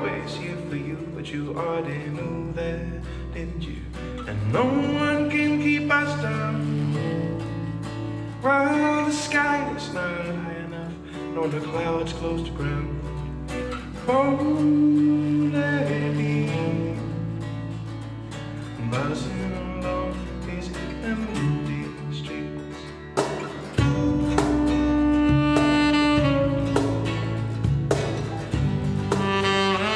always here for you, but you already knew that, didn't you? And no one can keep us down while the sky is not high enough, nor the clouds close to ground. Oh,